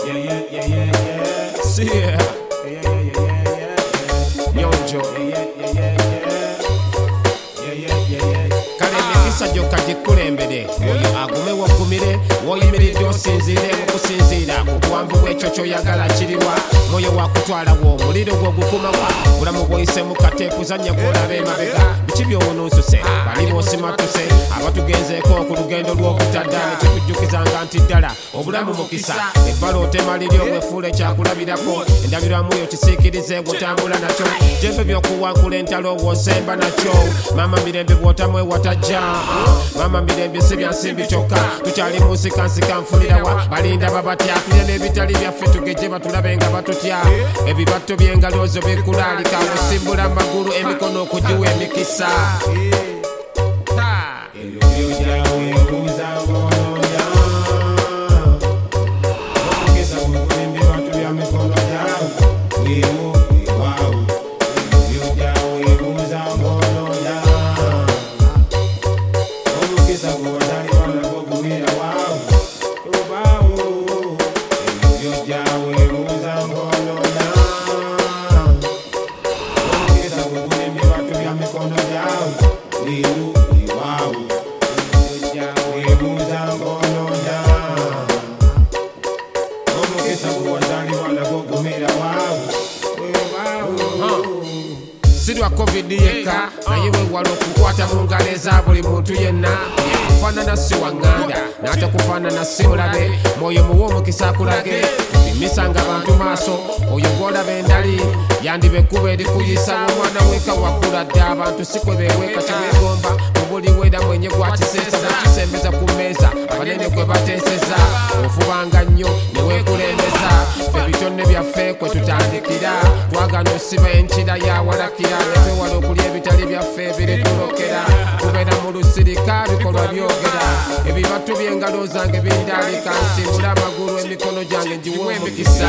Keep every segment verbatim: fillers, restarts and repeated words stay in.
Yeah, yeah, yeah, yeah, yeah. See ya. Yeah, yeah, yeah, yeah, yeah. Yo, Joe. Yeah, yeah, yeah, yeah, yeah. Yeah, yeah, yeah, yeah. Kale emikisa gyokka gikulembere oyo agume waggumire w'oyimiridde osinziire okusinziira ku buwanvu bw'ekyo ky'oyagala kiriwa mwoyo wakutwalawo omuliro gw'ogukumawa bulamu bw'oyise mu kateeku zannya gw'olaba emabega biki by'owonuususe bali boosimatuse abatugenzeeko ku lugendo lw'okutadda ne kitujjukizanga nti ddala obulamu mukisa ebbala otemaliri obwefuula ekyakulabirako endabirwamu yo kisiikirize gw'otambula nakyo jembe by'okuwankula entalo w'osemba nakyo mama mirembe bw'otamwewatajja mama mirembe si byansimbi kyokka tukyali musikansika nfunirawa balinda babatya tulya n'ebitali byaffe tugeje batulabe nga batutya ebibatto by'engaloozo bikulaalika osimbula amagulu emikono okugiwa emikisa Sidwa covid yeka naye wewala okukwata mu ngalo eza buli muntu yenna kufaanana si waŋŋanda n'atakufaanana si mulabe mwoyo muwe omukisa akulage bimisanga abantu maaso oyo gw'olaba endali yandiba ekkuba erikuyisa omwana weeka wakula dda abantu si kwe beeweeka kyebeegomba mu buli wera mwenye gwakiseesa bwekisembeza ku mmeeza abanene kwe bateeseza ofubanga nnyo ne weekulembeza ffe bitone byaffe kwe tutandikira twagana osiba enkira yawalakira netwewala okulya ebitali byaffe ebiritulookera tubeera mu lusirika bikolwa byogera ebibatu by'engalo zange bindaalika nsimbula amagulu emikono gyange ngiwa emikisa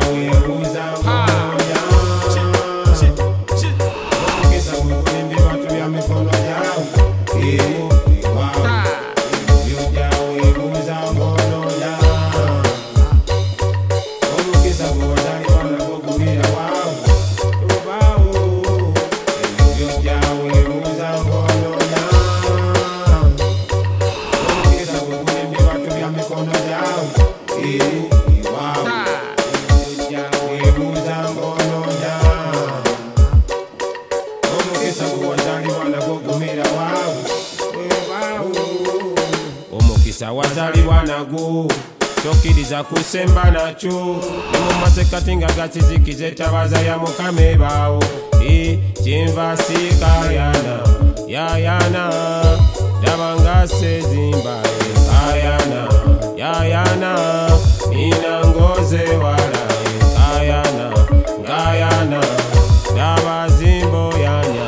omukisa wazalibwa nagwo tokkiriza kusemba nakyo ne mu masekati nga gakizikiza etabaza ya mukama ebaawo kyenva siikayana yayana ndaba nga sezimba ekayana yayana nina ngozewala ekayana ngayana ndaba zimbo yanya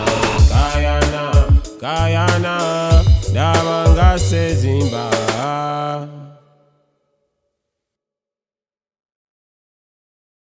kayana kayana ndaba nga sezimba